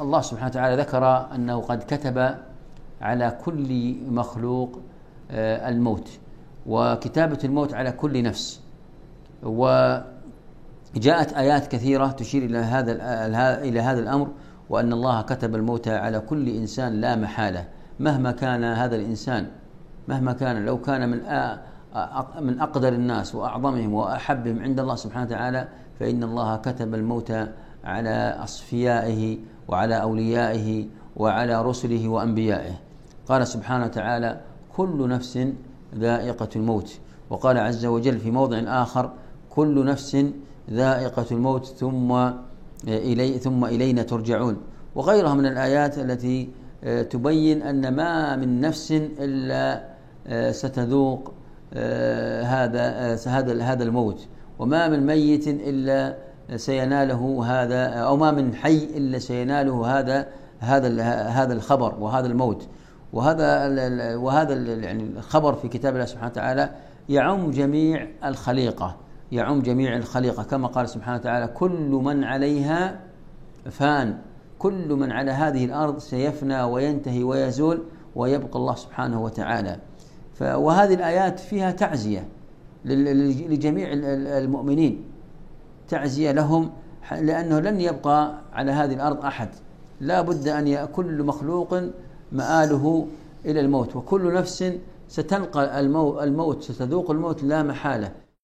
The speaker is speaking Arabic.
الله سبحانه وتعالى ذكر أنه قد كتب على كل مخلوق الموت، وكتابة الموت على كل نفس. وجاءت آيات كثيرة تشير إلى هذا الأمر، وأن الله كتب الموت على كل إنسان لا محالة، مهما كان هذا الإنسان، مهما كان، لو كان من أقدر الناس وأعظمهم وأحبهم عند الله سبحانه وتعالى، فإن الله كتب الموت على أصفيائه وعلى أوليائه وعلى رسله وأنبيائه. قال سبحانه وتعالى: كل نفس ذائقة الموت. وقال عز وجل في موضع آخر: كل نفس ذائقة الموت ثم إلينا ترجعون. وغيرها من الآيات التي تبين أن ما من نفس إلا ستذوق هذا الموت، وما من ميت إلا سيناله هذا، أو ما من حي إلا سيناله هذا الخبر وهذا الموت. وهذا يعني الخبر في كتاب الله سبحانه وتعالى يعم جميع الخليقة، كما قال سبحانه وتعالى: كل من عليها فان، كل من على هذه الأرض سيفنى وينتهي ويزول، ويبقى الله سبحانه وتعالى. وهذه الآيات فيها تعزية لجميع المؤمنين، تعزية لهم، لأنه لن يبقى على هذه الأرض أحد، لا بد أن كل مخلوق مآله إلى الموت، وكل نفس ستلقى الموت، ستذوق الموت لا محالة.